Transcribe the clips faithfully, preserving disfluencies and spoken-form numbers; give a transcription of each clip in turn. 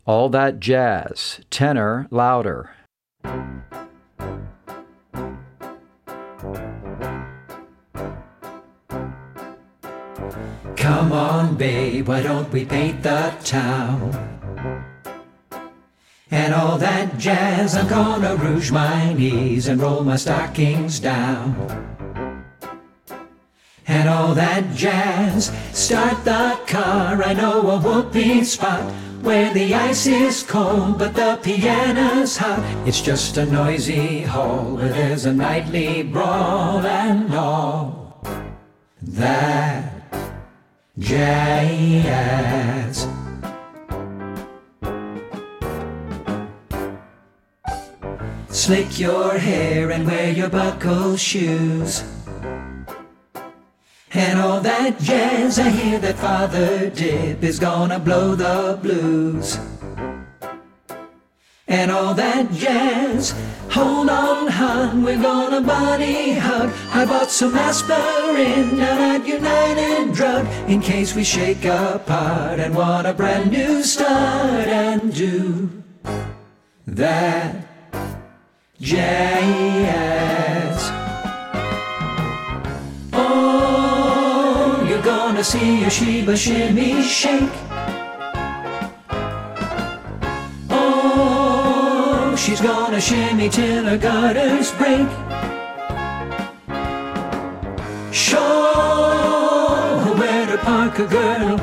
All that jazz, tenor louder. Come on, babe, why don't we paint the town? And all that jazz, I'm gonna rouge my knees and roll my stockings down. And all that jazz, start the car, I know a whoopee spot where the ice is cold but the piano's hot. It's just a noisy hall where there's a nightly brawl and all that jazz. Slick your hair and wear your buckle shoes. And all that jazz, I hear that Father Dip is gonna blow the blues. And all that jazz, hold on, hon, we're gonna body hug. I bought some aspirin down at United Drug in case we shake apart and want a brand new start and do that jazz. Oh, you're gonna see a Sheba shimmy shake. Oh, she's gonna shimmy till her gutters break. Show her where to park a girl.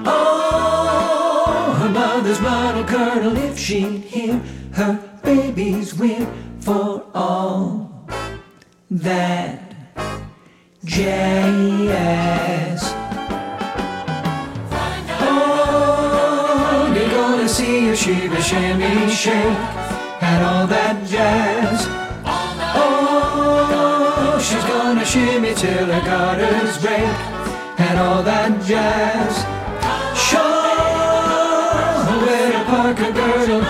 Oh, her mother's bottle girdle. If she'd hear her baby's weird for all that jazz. Oh, you're gonna see a Sheba shimmy shake and all that jazz. Oh, she's gonna shimmy till her gutters break and all that jazz. Show her where to park a girdle.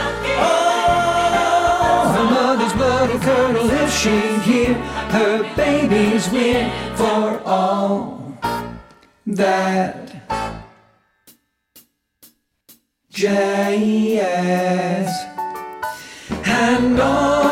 Colonel, if she'd hear her baby's weird for all that jazz. And all